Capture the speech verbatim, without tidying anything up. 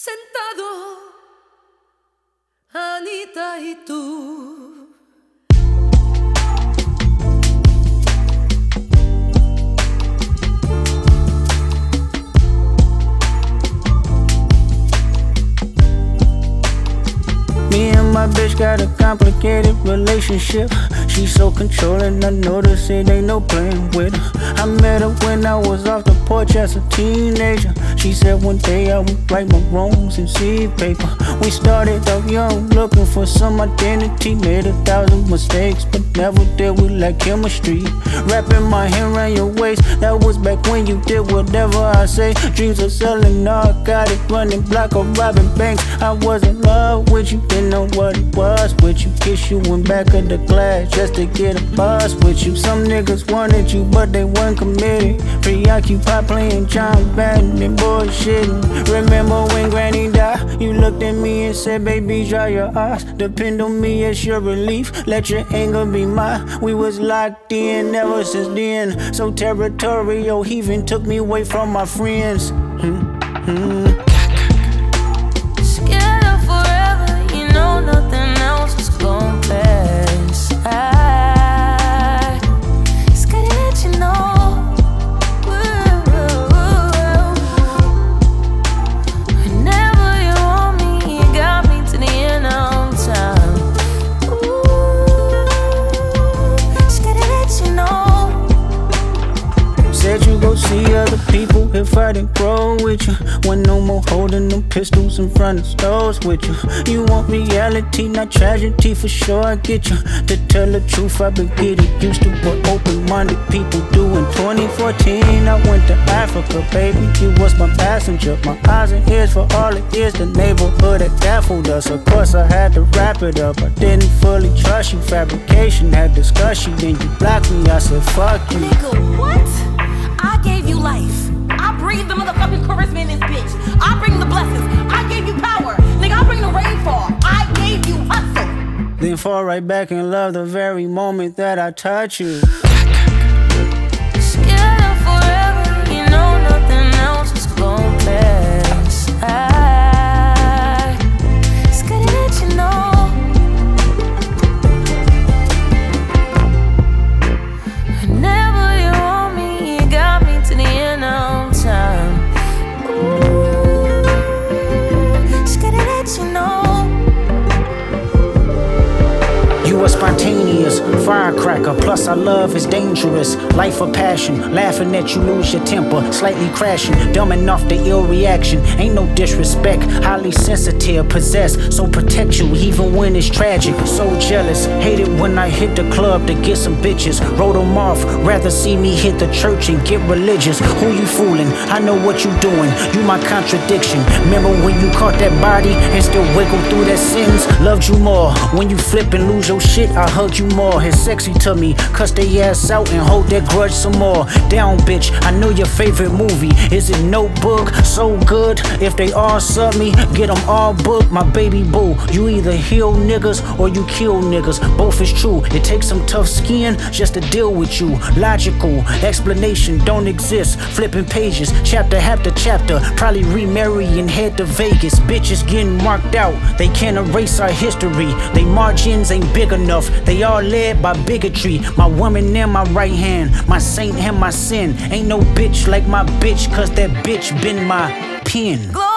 Sentado, Anita y tú. Me and my bitch got a complicated relationship. She's so controlling, I notice it ain't no playing with her. I met her when I was off the porch as a teenager. She said one day I would write my wrongs in seed paper. We started off young, looking for some identity. Made a thousand mistakes, but never did we lack chemistry. Wrapping my hand around your waist, that was back when you did whatever I say. Dreams of selling narcotics, running block or robbing banks. I was in love with you, didn't know what it was with you. Kiss you in back of the class just to get a buzz with you. Some niggas wanted you, but they weren't committed. Preoccupied playing John Madden and bullshitting. Remember when Granny died? You looked at me and said, baby, dry your eyes. Depend on me, it's your relief. Let your anger be mine. We was locked in ever since then. So territorial, he even took me away from my friends. Mm-hmm. Scared of forever, you know nothing else is gon' pass. I scared to let you know. Whenever you want me, you got me to the end of time. Ooh, scared to let you know. Said you go see other people if I didn't grow with you. When no more holding them pistols in front of stores with you. You want reality, not tragedy, for sure I get you. To tell the truth, I've been getting used to what open-minded people do. In twenty fourteen, I went to Africa, baby. You was my passenger, my eyes and ears for all it is. The neighborhood that baffled us. Of course, I had to wrap it up. I didn't fully trust you. Fabrication had discussion, then you blocked me. I said, fuck you. Nigga, what? I gave you life. I breathe the motherfucking charisma in this bitch. I bring the blessings. I gave you power. Nigga, I bring the rainfall. I gave you hustle. Then fall right back in love the very moment that I touch you. Scared of forever, you know nothing else is gon' pass. I scared to let you know. Whenever you want me, you got me to the end of time. Ooh, scared to let you know. You are spontaneous, firecracker, plus our love is dangerous. Life of passion, laughing at you lose your temper, slightly crashing, dumbing off the ill reaction. Ain't no disrespect, highly sensitive, possessed, so protect you even when it's tragic. So jealous, hate it when I hit the club to get some bitches. Wrote them off, rather see me hit the church and get religious. Who you fooling? I know what you doing, you my contradiction. Remember when you caught that body and still wiggle through that sins? Loved you more, when you flip and lose your shit, I hug you more. It's sexy to me, cuss they ass out and hold that grudge some more. Down bitch, I know your favorite movie. Is it Notebook? So good. If they all sub me, get them all booked. My baby boo, you either heal niggas or you kill niggas. Both is true, it takes some tough skin just to deal with you. Logical, explanation don't exist. Flipping pages, chapter after chapter. Probably remarry and head to Vegas. Bitches getting marked out, they can't erase our history. They margins ain't big enough, they all led by bigotry. My woman in my right hand, my saint and my sin. Ain't no bitch like my bitch, cause that bitch been my pen.